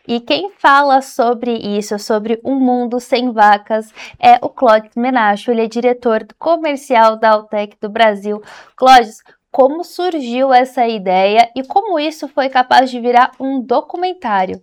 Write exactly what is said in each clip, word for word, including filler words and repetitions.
E quem fala sobre isso, sobre um mundo sem vacas, é o Clodes Menacho. Ele é diretor comercial da Altec do Brasil. Clodes, como surgiu essa ideia e como isso foi capaz de virar um documentário?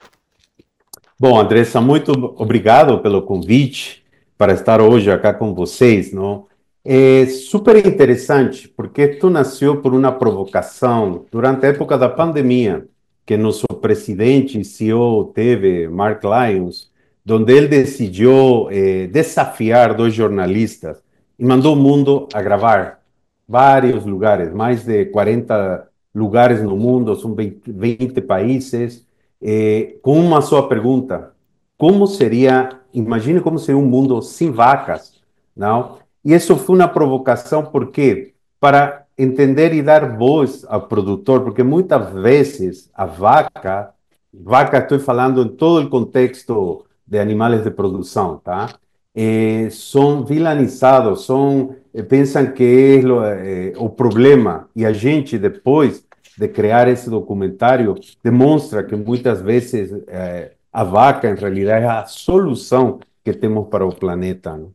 Bom, Andressa, muito obrigado pelo convite para estar hoje aqui com vocês, não? É super interessante porque tu nasceu por uma provocação durante a época da pandemia que nosso presidente e C E O teve, Mark Lyons, onde ele decidiu eh, desafiar dois jornalistas e mandou o mundo a gravar vários lugares, mais de quarenta lugares no mundo, são vinte, vinte países eh, com uma só pergunta: como seria, imagine como seria um mundo sem vacas, não? E isso foi uma provocação, por quê? Para entender e dar voz ao produtor, porque muitas vezes a vaca, vaca estou falando em todo o contexto de animais de produção, tá? Eh, são vilanizados, são, eh, pensam que é lo- eh, o problema, e a gente depois de criar esse documentário demonstra que muitas vezes eh, a vaca, em realidade, é a solução que temos para o planeta, né?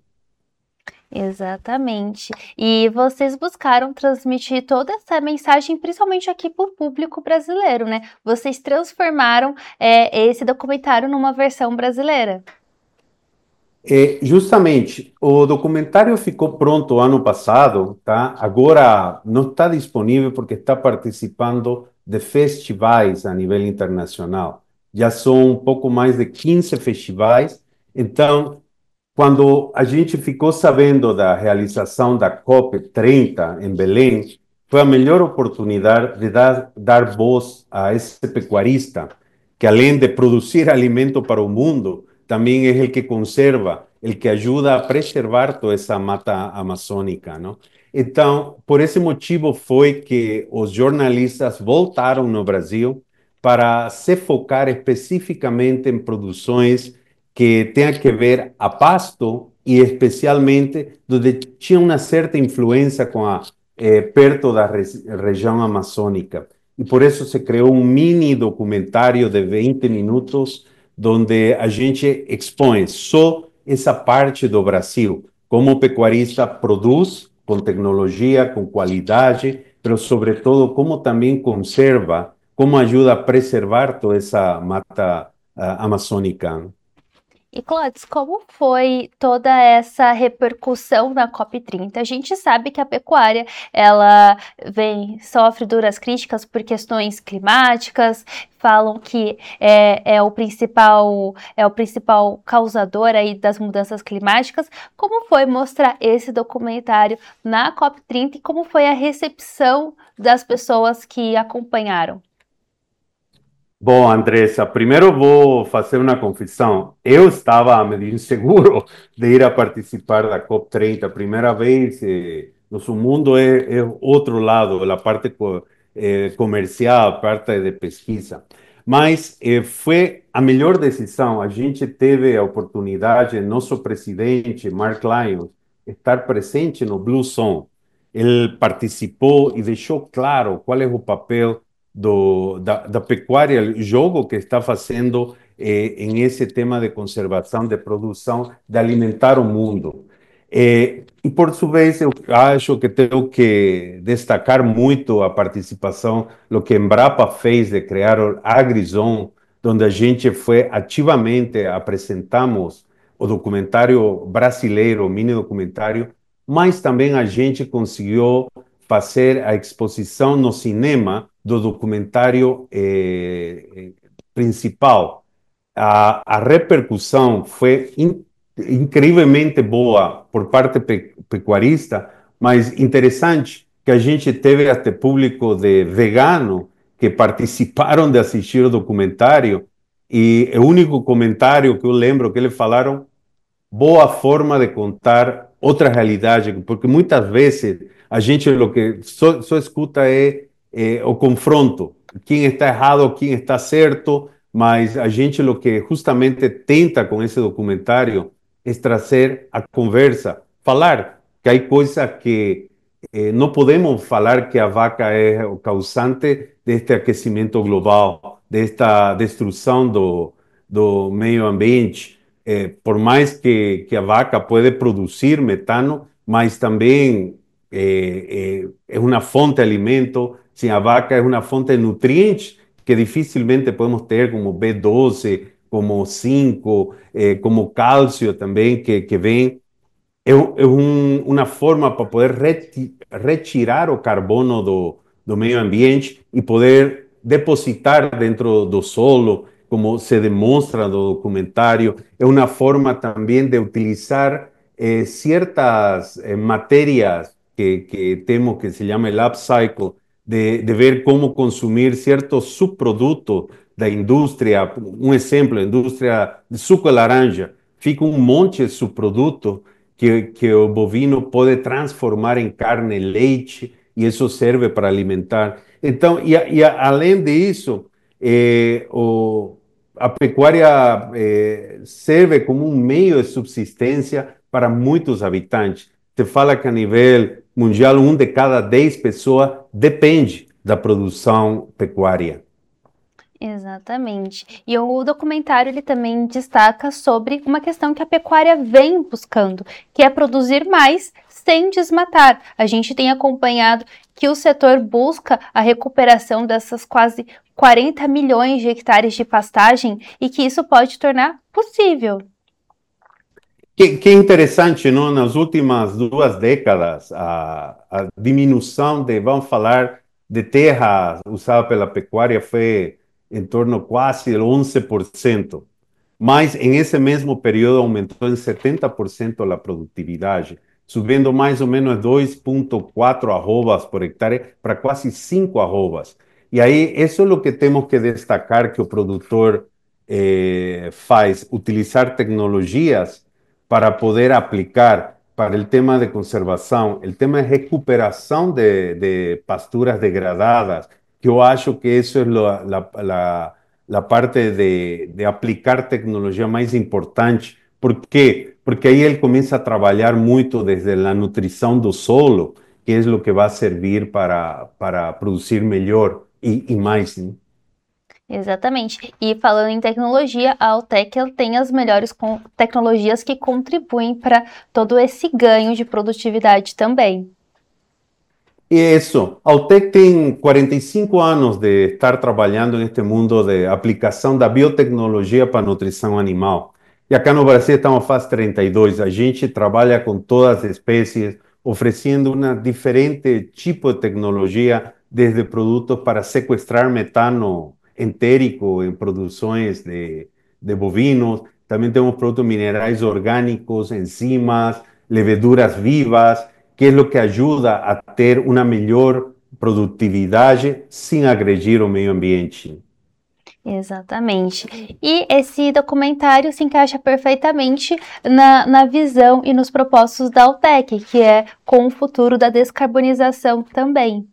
Exatamente. E vocês buscaram transmitir toda essa mensagem, principalmente aqui para o público brasileiro, né? Vocês transformaram é, esse documentário numa versão brasileira. É, justamente, o documentário ficou pronto ano passado, tá? Agora não está disponível porque está participando de festivais a nível internacional. Já são um pouco mais de quinze festivais. Então, quando a gente ficou sabendo da realização da COP trinta em Belém, foi a melhor oportunidade de dar, dar voz a esse pecuarista, que além de produzir alimento para o mundo, também é o que conserva, o que ajuda a preservar toda essa mata amazônica, não? Então, por esse motivo foi que os jornalistas voltaram no Brasil para se focar especificamente em produções que tenha que ver a pasto e especialmente onde tinha uma certa influência com a eh, perto da re região amazônica. E por isso se criou um mini documentário de vinte minutos onde a gente expõe só essa parte do Brasil, como o pecuarista produz com tecnologia, com qualidade, mas sobretudo como também conserva, como ajuda a preservar toda essa mata uh, amazônica. E Clotes, como foi toda essa repercussão na COP trinta? A gente sabe que a pecuária ela vem sofre duras críticas por questões climáticas, falam que é, é o principal é o principal causador aí das mudanças climáticas. Como foi mostrar esse documentário na COP trinta e como foi a recepção das pessoas que acompanharam? Bom, Andressa, primeiro vou fazer uma confissão. Eu estava meio inseguro de ir a participar da COP trinta. Primeira vez, eh, nosso mundo é, é outro lado, a parte co- eh, comercial, a parte de pesquisa. Mas eh, foi a melhor decisão. A gente teve a oportunidade, nosso presidente, Mark Lyons, estar presente no Blue Zone. Ele participou e deixou claro qual é o papel do, da, da pecuária, o jogo que está fazendo eh, em esse tema de conservação, de produção, de alimentar o mundo. Eh, e, por sua vez, eu acho que tenho que destacar muito a participação, o que a Embrapa fez de criar o AgriZone, onde a gente foi ativamente, apresentamos o documentário brasileiro, o mini documentário, mas também a gente conseguiu fazer a exposição no cinema do documentário eh, eh, principal. A, a repercussão foi in, incrivelmente boa por parte pe, pecuarista, mas interessante que a gente teve até público de vegano que participaram de assistir o documentário e o único comentário que eu lembro que eles falaram: boa forma de contar outra realidade, porque muitas vezes a gente o que só, só escuta é, é, o confronto, quem está errado, quem está certo, mas a gente o que justamente tenta com esse documentário é trazer a conversa, falar que há coisas que eh, não podemos falar que a vaca é o causante deste aquecimento global, desta destruição do, do meio ambiente. É, por mais que, que a vaca pode produzir metano, mas também é, é, é uma fonte de alimento. Sim, a vaca é uma fonte de nutrientes que dificilmente podemos ter, como B doze, como zinco, eh, como cálcio também, que, que vem. É, é um, uma forma para poder reti retirar o carbono do, do meio ambiente e poder depositar dentro do solo, como se demonstra no documentário. É uma forma também de utilizar eh, certas eh, matérias que, que temos que se chama el upcycle, de, de ver como consumir certos subprodutos da indústria. Um exemplo, a indústria de suco de laranja. Fica um monte de subprodutos que, que o bovino pode transformar em carne, leite, e isso serve para alimentar. Então, e, e além disso, eh, o, a pecuária eh, serve como um meio de subsistência para muitos habitantes. Te fala que a nível mundial, um de cada dez pessoas depende da produção pecuária. Exatamente. E o documentário ele também destaca sobre uma questão que a pecuária vem buscando, que é produzir mais sem desmatar. A gente tem acompanhado que o setor busca a recuperação dessas quase quarenta milhões de hectares de pastagem e que isso pode tornar possível. Que, que interessante, não? Nas últimas duas décadas, a, a diminuição de, vamos falar, de terra usada pela pecuária foi em torno quase de onze por cento. Mas em esse mesmo período aumentou em setenta por cento a produtividade, subindo mais ou menos dois vírgula quatro arrobas por hectare para quase cinco arrobas. E aí, isso é o que temos que destacar que o produtor eh, faz, utilizar tecnologias para poder aplicar para o tema de conservação, o tema de recuperação de, de pasturas degradadas, que eu acho que isso é a la parte de, de, aplicar tecnologia mais importante. Por quê? Porque aí ele começa a trabalhar muito desde a nutrição do solo, que é o que vai servir para, para produzir melhor e, e mais. Né? Exatamente. E falando em tecnologia, a Altec tem as melhores tecnologias que contribuem para todo esse ganho de produtividade também. Isso. A Altec tem quarenta e cinco anos de estar trabalhando neste mundo de aplicação da biotecnologia para a nutrição animal. E acá no Brasil estamos faz trinta e dois. A gente trabalha com todas as espécies, oferecendo um diferente tipo de tecnologia, desde produtos para sequestrar metano entérico em produções de, de bovinos. Também temos produtos minerais orgânicos, enzimas, leveduras vivas, que é o que ajuda a ter uma melhor produtividade sem agredir o meio ambiente. Exatamente. E esse documentário se encaixa perfeitamente na, na visão e nos propósitos da Altec, que é com o futuro da descarbonização também.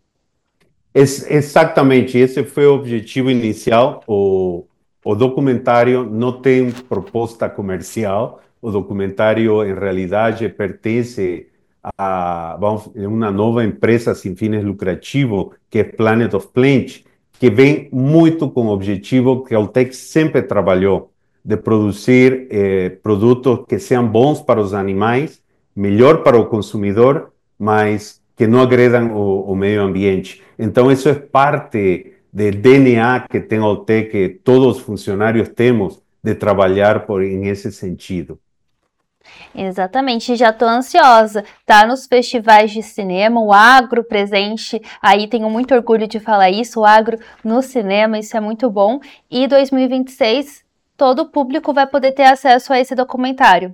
Es, exatamente, esse foi o objetivo inicial. O, o documentário não tem proposta comercial. O documentário, em realidade, pertence a vamos, uma nova empresa sem fins lucrativos, que é Planet of Plant, que vem muito com o objetivo que a Altec sempre trabalhou, de produzir eh, produtos que sejam bons para os animais, melhor para o consumidor, mas que não agredam o, o meio ambiente. Então, isso é parte do D N A que tem a Altec, que todos os funcionários temos, de trabalhar por, em esse sentido. Exatamente, já estou ansiosa. Tá nos festivais de cinema, o agro presente, aí tenho muito orgulho de falar isso, o agro no cinema, isso é muito bom. E dois mil e vinte e seis, todo o público vai poder ter acesso a esse documentário.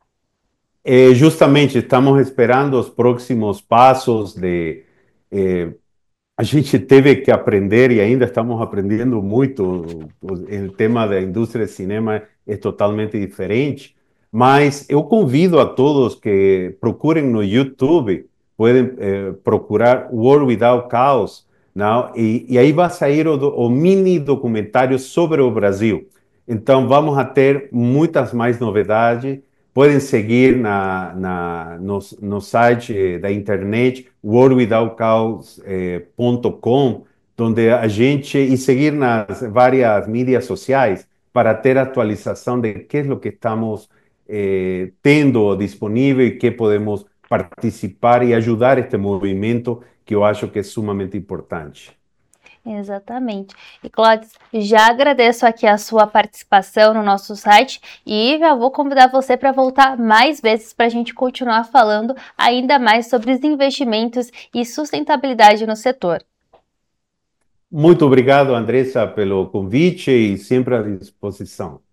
É, justamente, estamos esperando os próximos passos de... É, a gente teve que aprender e ainda estamos aprendendo muito. O, o tema da indústria de cinema é totalmente diferente, mas eu convido a todos que procurem no YouTube, podem eh, procurar World Without Cows, não? E, e aí vai sair o, o mini documentário sobre o Brasil. Então vamos a ter muitas mais novidades. Podem seguir na, na, no, no site da internet world without cows ponto com, onde a gente e seguir nas várias mídias sociais para ter atualização de que é o que estamos eh, tendo disponível e que podemos participar e ajudar este movimento que eu acho que é sumamente importante. Exatamente. E Clotes, já agradeço aqui a sua participação no nosso site e já vou convidar você para voltar mais vezes para a gente continuar falando ainda mais sobre os investimentos e sustentabilidade no setor. Muito obrigado, Andressa, pelo convite e sempre à disposição.